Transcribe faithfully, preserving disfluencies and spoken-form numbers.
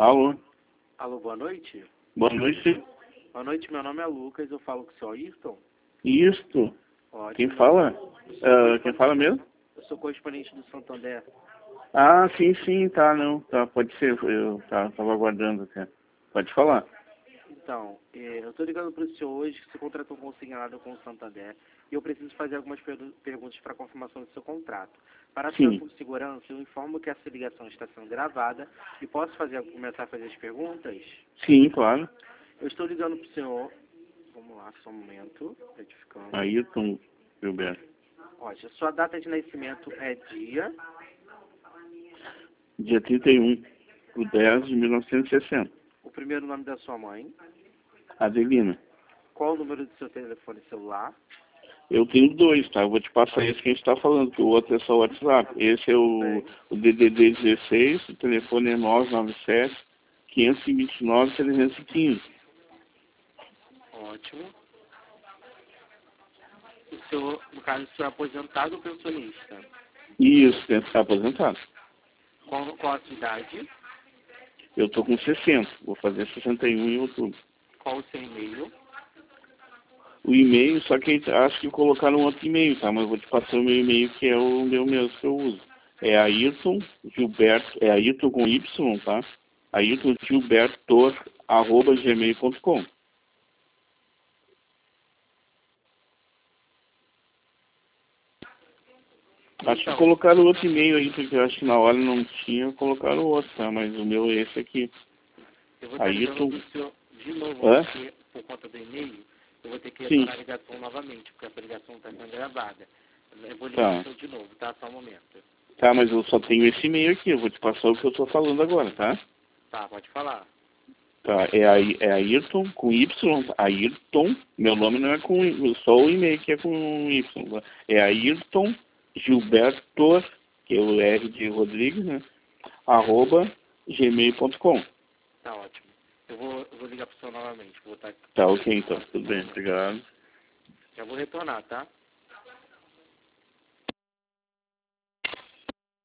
Alô? Alô, boa noite. Boa noite. Boa noite, meu nome é Lucas, eu falo com o senhor Ayrton. Isto. Ótimo. Quem fala? Uh, quem fala mesmo? Eu sou correspondente do Santander. Ah, sim, sim, tá, não. Tá, pode ser. Eu tá, tava aguardando até. Pode falar. Então, eh, eu estou ligando para o senhor hoje que você contratou um consignado com o Santander e eu preciso fazer algumas per perguntas para confirmação do seu contrato. Para a Sim. sua segurança, eu informo que essa ligação está sendo gravada e posso fazer, começar a fazer as perguntas? Sim, claro. Eu estou ligando para o senhor. Vamos lá, só um momento. Verificando. Ayrton Gilberto. Olha, sua data de nascimento é dia. Dia trinta e um do dez de mil novecentos e sessenta. O primeiro nome da sua mãe. Adelina. Qual o número do seu telefone celular? Eu tenho dois, tá? Eu vou te passar esse que a gente tá falando, que o outro é só o WhatsApp. Esse é o, o D D D dezesseis, o telefone é nove nove sete, quinhentos e vinte e nove, trezentos e quinze. Ótimo. O senhor, no caso, o senhor é aposentado ou pensionista? Isso, tem que estar aposentado. Qual, qual a sua idade? Eu tô com sessenta, vou fazer sessenta e um em outubro. Qual o seu e-mail? O e-mail, só que acho que colocaram outro e-mail, tá? Mas eu vou te passar o meu e-mail, que é o meu mesmo que eu uso. É Ayrton Gilberto, é Ayrton com Y, tá? Ayrton Gilberto, arroba gmail ponto com. Acho que Então, colocaram outro e-mail aí, porque eu acho que na hora não tinha, colocaram outro, tá? Mas o meu é esse aqui. eu vou estar Ayrton... ligando pro senhor de novo, Hã? porque por conta do e-mail, eu vou ter que Sim. retornar a ligação novamente, porque essa ligação está sendo gravada. Eu vou ligar Tá. o senhor de novo, tá? Só um momento. Tá, mas eu só tenho esse e-mail aqui, eu vou te passar o que eu tô falando agora, tá? Tá, pode falar. Tá, é, Ay- é Ayrton com Y, tá? Ayrton, meu nome não é com Y, só o e-mail que é com Y. Tá? É Ayrton Gilberto, que é o R de Rodrigues, né? Arroba gmail ponto com. Tá ótimo. Eu vou, eu vou ligar pro senhor novamente. Vou estar... Tá, ok, então, tudo bem, obrigado. Já vou retornar, tá?